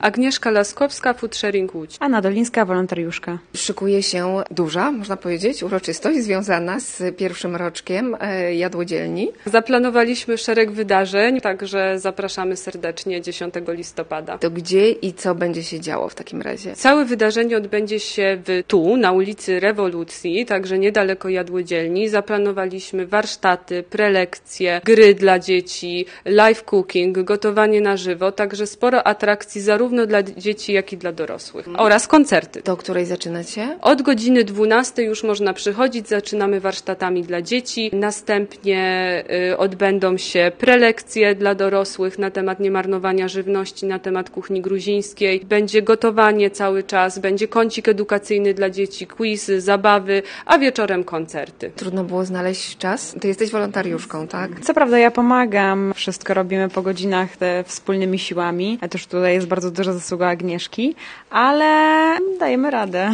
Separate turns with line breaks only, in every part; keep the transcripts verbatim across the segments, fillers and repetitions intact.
Agnieszka Laskowska, Food Sharing Łódź.
Anna Dolińska, wolontariuszka.
Szykuje się duża, można powiedzieć, uroczystość związana z pierwszym roczkiem jadłodzielni.
Zaplanowaliśmy szereg wydarzeń, także zapraszamy serdecznie dziesiątego listopada.
To gdzie i co będzie się działo w takim razie?
Całe wydarzenie odbędzie się w, tu, na ulicy Rewolucji, także niedaleko jadłodzielni. Zaplanowaliśmy warsztaty, prelekcje, gry dla dzieci, live cooking, gotowanie na żywo, także sporo atrakcji zarówno dla dzieci, jak i dla dorosłych. Oraz koncerty.
Do której zaczynacie?
Od godziny dwunastej już można przychodzić, zaczynamy warsztatami dla dzieci. Następnie y, odbędą się prelekcje dla dorosłych na temat niemarnowania żywności, na temat kuchni gruzińskiej. Będzie gotowanie cały czas, będzie kącik edukacyjny dla dzieci, quizy, zabawy, a wieczorem koncerty.
Trudno było znaleźć czas? Ty jesteś wolontariuszką, tak?
Co prawda ja pomagam, wszystko robimy po godzinach te wspólnymi siłami. A też tutaj jest bardzo duża zasługa Agnieszki, ale dajemy radę.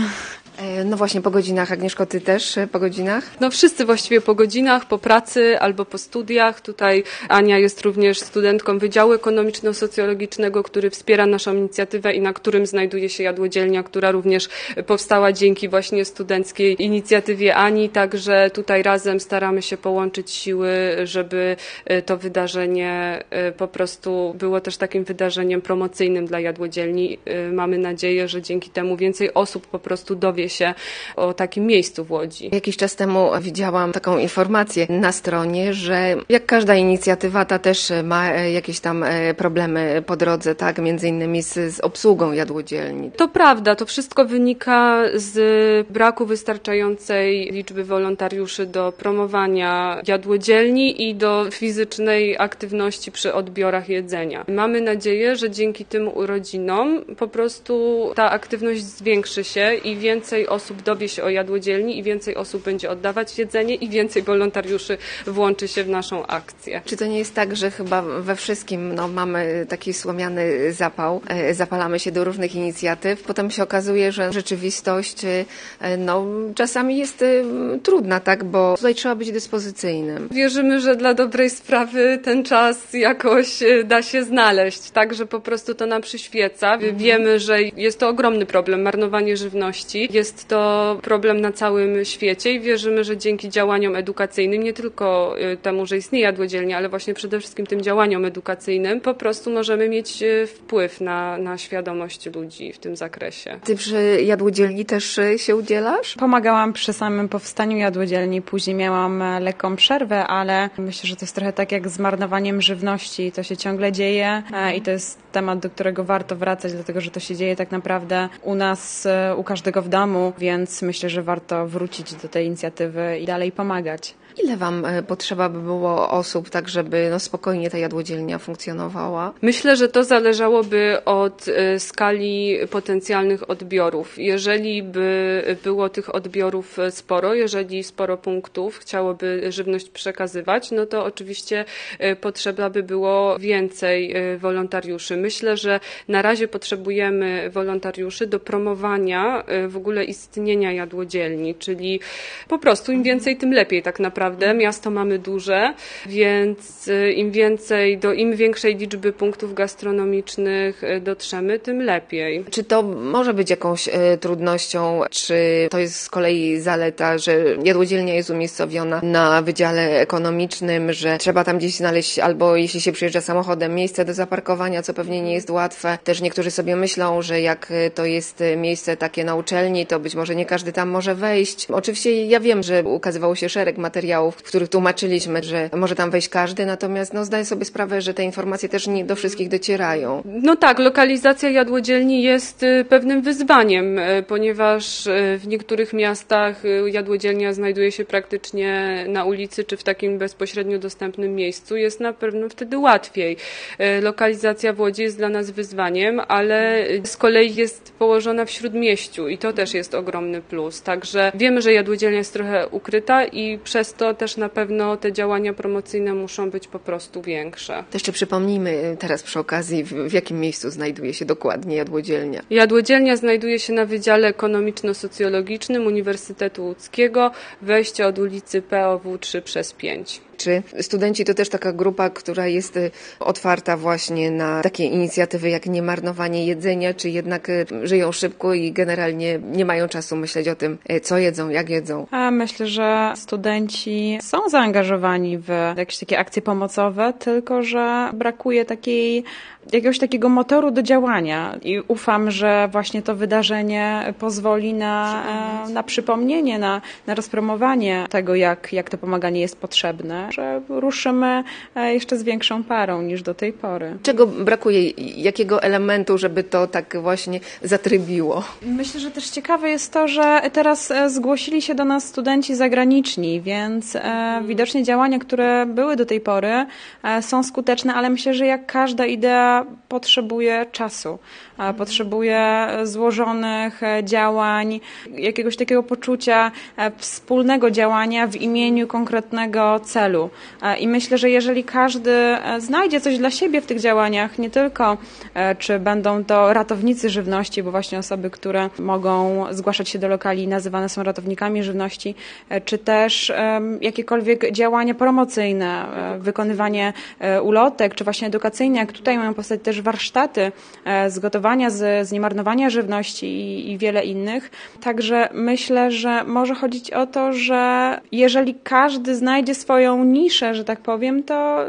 No właśnie, po godzinach. Agnieszko, ty też po godzinach?
No wszyscy właściwie po godzinach, po pracy albo po studiach. Tutaj Ania jest również studentką Wydziału Ekonomiczno-Socjologicznego, który wspiera naszą inicjatywę i na którym znajduje się jadłodzielnia, która również powstała dzięki właśnie studenckiej inicjatywie Ani. Także tutaj razem staramy się połączyć siły, żeby to wydarzenie po prostu było też takim wydarzeniem promocyjnym dla jadłodzielni. Mamy nadzieję, że dzięki temu więcej osób po prostu dowie się o takim miejscu w Łodzi.
Jakiś czas temu widziałam taką informację na stronie, że jak każda inicjatywa, ta też ma jakieś tam problemy po drodze, tak? Między innymi z, z obsługą jadłodzielni.
To prawda, to wszystko wynika z braku wystarczającej liczby wolontariuszy do promowania jadłodzielni i do fizycznej aktywności przy odbiorach jedzenia. Mamy nadzieję, że dzięki tym urodzinom po prostu ta aktywność zwiększy się i więcej osób dowie się o jadłodzielni i więcej osób będzie oddawać jedzenie i więcej wolontariuszy włączy się w naszą akcję.
Czy to nie jest tak, że chyba we wszystkim no, mamy taki słomiany zapał, zapalamy się do różnych inicjatyw, potem się okazuje, że rzeczywistość no, czasami jest trudna, tak, bo tutaj trzeba być dyspozycyjnym.
Wierzymy, że dla dobrej sprawy ten czas jakoś da się znaleźć, tak, że po prostu to nam przyświeca. Mhm. Wiemy, że jest to ogromny problem, marnowanie żywności. Jest to problem na całym świecie i wierzymy, że dzięki działaniom edukacyjnym, nie tylko temu, że istnieje jadłodzielnia, ale właśnie przede wszystkim tym działaniom edukacyjnym, po prostu możemy mieć wpływ na, na świadomość ludzi w tym zakresie.
Ty przy jadłodzielni też się udzielasz?
Pomagałam przy samym powstaniu jadłodzielni, później miałam lekką przerwę, ale myślę, że to jest trochę tak jak z marnowaniem żywności. To się ciągle dzieje i to jest temat, do którego warto wracać, dlatego że to się dzieje tak naprawdę u nas, u każdego w domu, więc myślę, że warto wrócić do tej inicjatywy i dalej pomagać.
Ile wam potrzeba by było osób, tak żeby no, spokojnie ta jadłodzielnia funkcjonowała?
Myślę, że to zależałoby od skali potencjalnych odbiorów. Jeżeli by było tych odbiorów sporo, jeżeli sporo punktów chciałoby żywność przekazywać, no to oczywiście potrzeba by było więcej wolontariuszy. Myślę, że na razie potrzebujemy wolontariuszy do promowania w ogóle istnienia jadłodzielni, czyli po prostu im więcej, tym lepiej tak naprawdę. Miasto mamy duże, więc im więcej, do im większej liczby punktów gastronomicznych dotrzemy, tym lepiej.
Czy to może być jakąś e, trudnością, czy to jest z kolei zaleta, że jadłodzielnia jest umiejscowiona na wydziale ekonomicznym, że trzeba tam gdzieś znaleźć, albo jeśli się przyjeżdża samochodem, miejsce do zaparkowania, co pewnie nie jest łatwe. Też niektórzy sobie myślą, że jak to jest miejsce takie na uczelni, to być może nie każdy tam może wejść. Oczywiście ja wiem, że ukazywało się szereg materiałów, w których tłumaczyliśmy, że może tam wejść każdy, natomiast no, zdaję sobie sprawę, że te informacje też nie do wszystkich docierają.
No tak, lokalizacja jadłodzielni jest pewnym wyzwaniem, ponieważ w niektórych miastach jadłodzielnia znajduje się praktycznie na ulicy czy w takim bezpośrednio dostępnym miejscu. Jest na pewno wtedy łatwiej. Lokalizacja w Łodzi jest dla nas wyzwaniem, ale z kolei jest położona w śródmieściu i to też jest ogromny plus. Także wiemy, że jadłodzielnia jest trochę ukryta i przez to też na pewno te działania promocyjne muszą być po prostu większe.
To jeszcze przypomnijmy teraz przy okazji, w, w jakim miejscu znajduje się dokładnie jadłodzielnia.
Jadłodzielnia znajduje się na Wydziale Ekonomiczno-Socjologicznym Uniwersytetu Łódzkiego, wejście od ulicy P O W trzy przez pięć.
Czy studenci to też taka grupa, która jest otwarta właśnie na takie inicjatywy jak niemarnowanie jedzenia, czy jednak żyją szybko i generalnie nie mają czasu myśleć o tym, co jedzą, jak jedzą?
A myślę, że studenci są zaangażowani w jakieś takie akcje pomocowe, tylko że brakuje takiej jakiegoś takiego motoru do działania i ufam, że właśnie to wydarzenie pozwoli na, na przypomnienie, na, na rozpromowanie tego, jak, jak to pomaganie jest potrzebne, że ruszymy jeszcze z większą parą niż do tej pory.
Czego brakuje? Jakiego elementu, żeby to tak właśnie zatrybiło?
Myślę, że też ciekawe jest to, że teraz zgłosili się do nas studenci zagraniczni, więc e, widocznie działania, które były do tej pory e, są skuteczne, ale myślę, że jak każda idea potrzebuje czasu, e, potrzebuje złożonych działań, jakiegoś takiego poczucia e, wspólnego działania w imieniu konkretnego celu. E, I myślę, że jeżeli każdy e, znajdzie coś dla siebie w tych działaniach, nie tylko e, czy będą to ratownicy żywności, bo właśnie osoby, które mogą zgłaszać się do lokali, nazywane są ratownikami żywności, czy też jakiekolwiek działania promocyjne, wykonywanie ulotek, czy właśnie edukacyjne, jak tutaj mają powstać też warsztaty z gotowania, z, z niemarnowania żywności i, i wiele innych. Także myślę, że może chodzić o to, że jeżeli każdy znajdzie swoją niszę, że tak powiem, to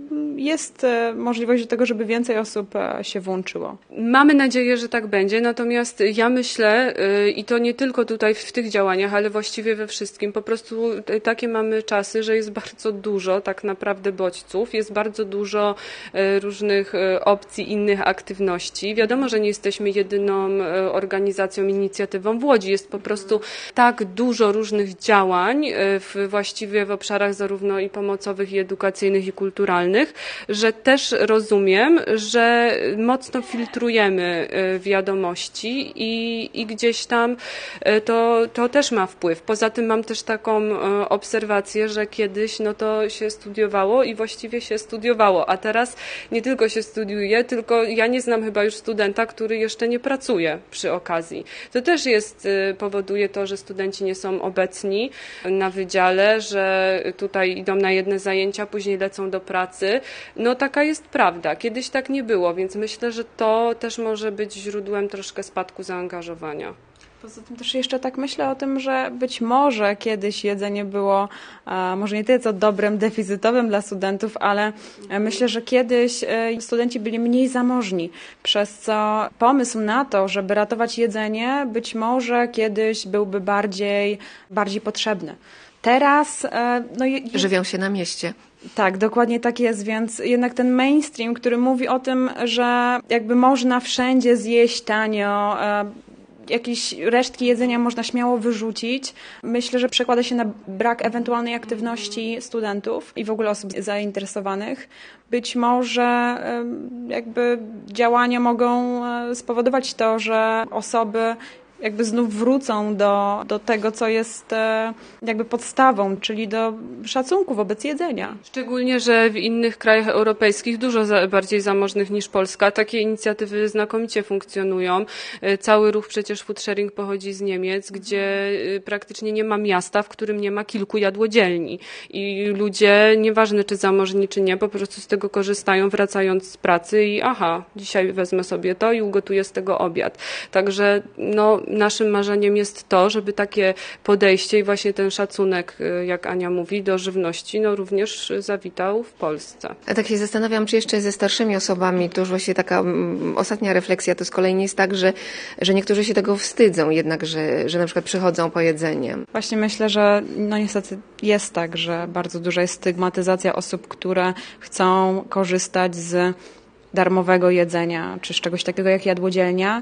jest możliwość do tego, żeby więcej osób się włączyło.
Mamy nadzieję, że tak będzie, natomiast ja myślę, i to nie tylko tutaj w tych działaniach, ale właściwie we wszystkim, po prostu takie mamy czasy, że jest bardzo dużo tak naprawdę bodźców, jest bardzo dużo różnych opcji, innych aktywności. Wiadomo, że nie jesteśmy jedyną organizacją, inicjatywą w Łodzi, jest po prostu tak dużo różnych działań w, właściwie w obszarach zarówno i pomocowych, i edukacyjnych, i kulturalnych, że też rozumiem, że mocno filtrujemy wiadomości i, i gdzieś tam to, to też ma wpływ. Poza tym mam też taką obserwację, że kiedyś no to się studiowało i właściwie się studiowało, a teraz nie tylko się studiuje, tylko ja nie znam chyba już studenta, który jeszcze nie pracuje przy okazji. To też jest, powoduje to, że studenci nie są obecni na wydziale, że tutaj idą na jedne zajęcia, później lecą do pracy. No taka jest prawda. Kiedyś tak nie było, więc myślę, że to też może być źródłem troszkę spadku zaangażowania.
Poza tym też jeszcze tak myślę o tym, że być może kiedyś jedzenie było a, może nie tyle co dobrem deficytowym dla studentów, ale myślę, że kiedyś e, studenci byli mniej zamożni, przez co pomysł na to, żeby ratować jedzenie, być może kiedyś byłby bardziej, bardziej potrzebny. Teraz e, no, je,
żywią się na mieście.
Tak, dokładnie tak jest, więc jednak ten mainstream, który mówi o tym, że jakby można wszędzie zjeść tanio, e, jakieś resztki jedzenia można śmiało wyrzucić. Myślę, że przekłada się na brak ewentualnej aktywności studentów i w ogóle osób zainteresowanych. Być może jakby działania mogą spowodować to, że osoby jakby znów wrócą do, do tego, co jest jakby podstawą, czyli do szacunku wobec jedzenia.
Szczególnie, że w innych krajach europejskich, dużo za, bardziej zamożnych niż Polska, takie inicjatywy znakomicie funkcjonują. Cały ruch przecież food sharing pochodzi z Niemiec, gdzie praktycznie nie ma miasta, w którym nie ma kilku jadłodzielni. I ludzie, nieważne czy zamożni, czy nie, po prostu z tego korzystają, wracając z pracy i aha, dzisiaj wezmę sobie to i ugotuję z tego obiad. Także no, naszym marzeniem jest to, żeby takie podejście i właśnie ten szacunek, jak Ania mówi, do żywności, no również zawitał w Polsce.
A tak się zastanawiam, czy jeszcze ze starszymi osobami, to już właśnie taka um, ostatnia refleksja, to z kolei nie jest tak, że, że niektórzy się tego wstydzą jednak, że, że na przykład przychodzą po jedzenie.
Właśnie myślę, że no niestety jest tak, że bardzo duża jest stygmatyzacja osób, które chcą korzystać z darmowego jedzenia, czy z czegoś takiego jak jadłodzielnia.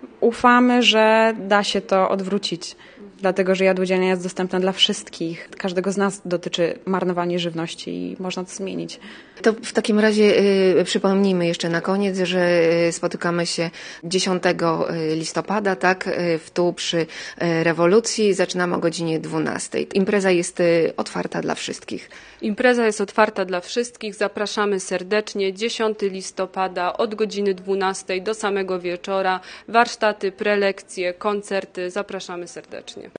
Ufamy, że da się to odwrócić, dlatego że jadłodzielnia jest dostępna dla wszystkich. Każdego z nas dotyczy marnowanie żywności i można to zmienić.
To w takim razie y, przypomnijmy jeszcze na koniec, że y, spotykamy się dziesiątego listopada, tak, y, w tu przy y, rewolucji. Zaczynamy o godzinie dwunastej. Impreza jest y, otwarta dla wszystkich.
Impreza jest otwarta dla wszystkich. Zapraszamy serdecznie. dziesiątego listopada od godziny dwunastej do samego wieczora. Warsztaty, prelekcje, koncerty. Zapraszamy serdecznie.